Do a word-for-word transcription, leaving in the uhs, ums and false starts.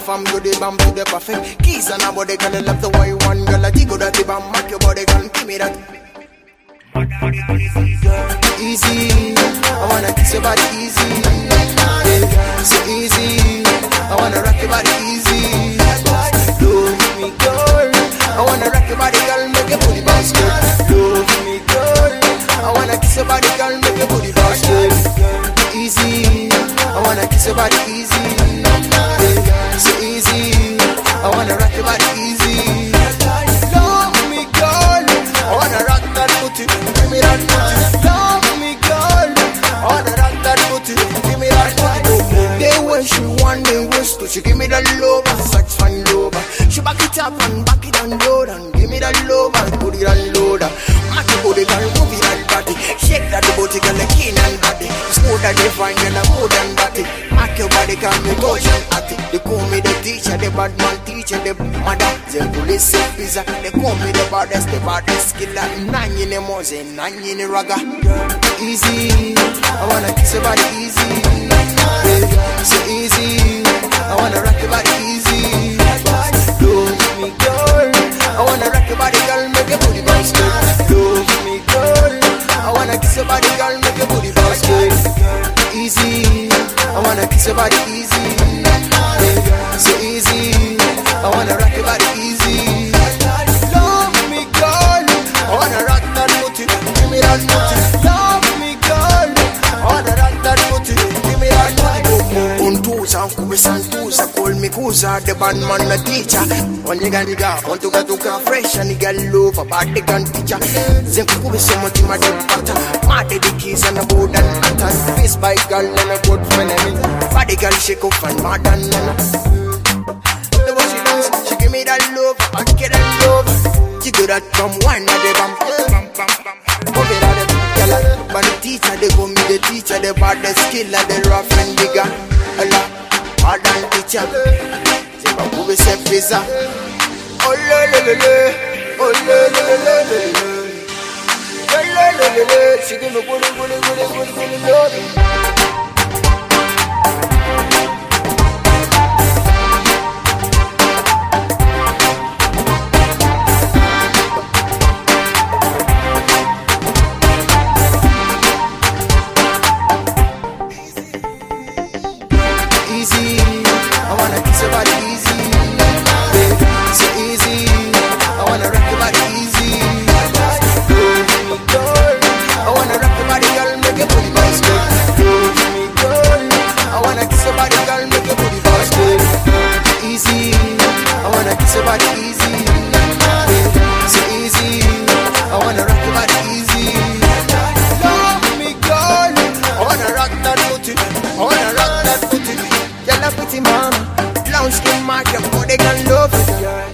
from you the bam to the perfect. Keys and a body girl, love the way one girl a jiggle that the bam, make your body girl, give me that. Easy, I wanna kiss your body easy, yeah, so easy. I wanna rock your body easy. Love me, girl. I wanna rock your body, girl, make your booty bounce, girl. Love me, girl. I wanna kiss your body, girl, make your booty bounce, girl. Easy, I wanna kiss your body easy, yeah, so easy. I wanna rock your body easy. Love me, girl. I wanna rock that booty, give me that booty. Love me, girl. I wanna rock that booty, give me that booty. They when she want, they wish to. She give me that love, such fun love. She back it up and back it and load and give me that love and put it and load. Make your body girl, move it and body. Shake that booty girl, the keen and body. Smooth and define and a more than body. Make your body come me touch and at it. They call me the teacher, the bad man teacher, the mother. The police pizza. They call me the baddest, the baddest killer. Nine in the mose, nine in the raga. Easy, I wanna kiss your body easy. Yeah, so easy. I wanna rock your body easy. Love me, girl. I wanna rock your body, girl, make your booty bounce, girl. Love me, girl. I wanna kiss your body, girl, make your booty bounce, girl. Easy. I wanna kiss your body easy. Yeah, so easy. I wanna rock your body easy. Love me, girl. I wanna rock that booty, give me that booty. Love me, girl. I wanna rock that booty, give me that booty. Untusa, kubisantusa, call me kusa, the band man the teacher. One nigga nigga, want to get to go fresh and nigga love about the gun teacher. Zen kubi so much in my dead butter. Mad the keys and the board and attack. Face by girl and a good friend of me. Body girl shake up and mad and nana. The way she dance, she give me that love, I get that love. She do that from one of the bam, bam, bam, bam. Move it out of the girl, but the teacher they go me the teacher, the baddest killer, the rough and digger. Allah, hard and teacher. Say my booby say pizza. Oh le le le le, oh le le le le le le. Le le le le le, she give me goody goody goody goody goody love. Easy, I wanna kiss your body easy, yeah, so easy. I wanna rock your body easy. Love me, girl. I wanna rock your body, girl, make your booty bounce, girl. Love me, girl. I wanna kiss your body, girl, make your booty bounce, girl. Easy, I wanna kiss your body easy, yeah, so easy. I wanna rock your body easy. Love me, girl. I wanna rock that booty. I wanna rock that booty. Yellow pretty mama, brown skin mark, your body can love it, girl.